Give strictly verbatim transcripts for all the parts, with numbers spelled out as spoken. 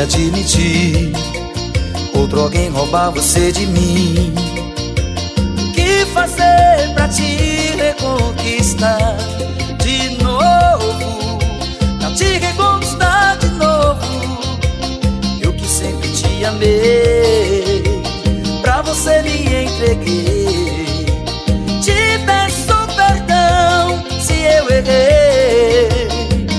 admitir outro alguém roubar você de mim. O que fazer pra te reconquistar de novo? Pra te reconquistar de novo. Eu que sempre te amei, pra você me entreguei. Te peço perdão se eu errei.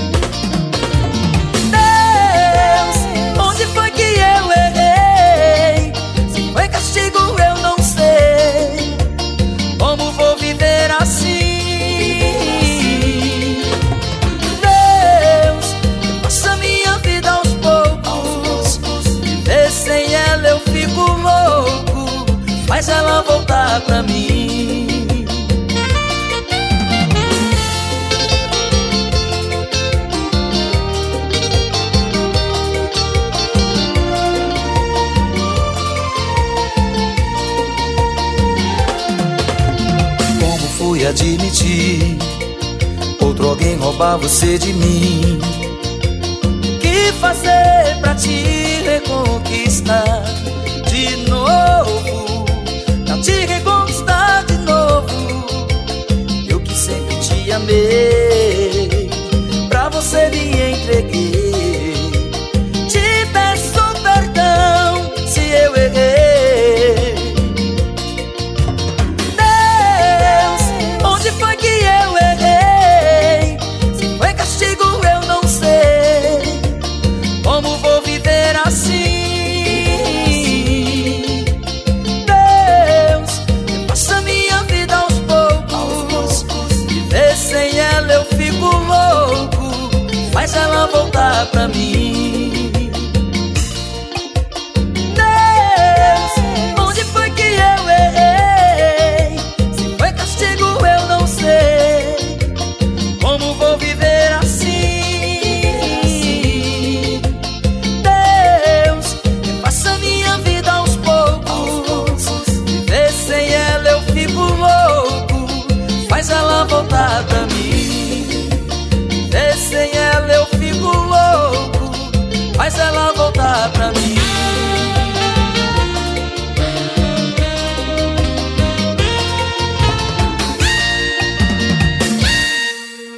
Faz ela voltar pra mim. Como fui admitir outro alguém roubar você de mim? O que fazer pra te reconquistar de novo? Te reconquistar de novo. Eu que sempre te amei, pra você me entreguei. Te peço perdão se eu errei. Deus, onde foi que eu errei? Se foi castigo eu não sei. Como vou viver assim? Sem ela eu fico louco, faz ela voltar pra mim.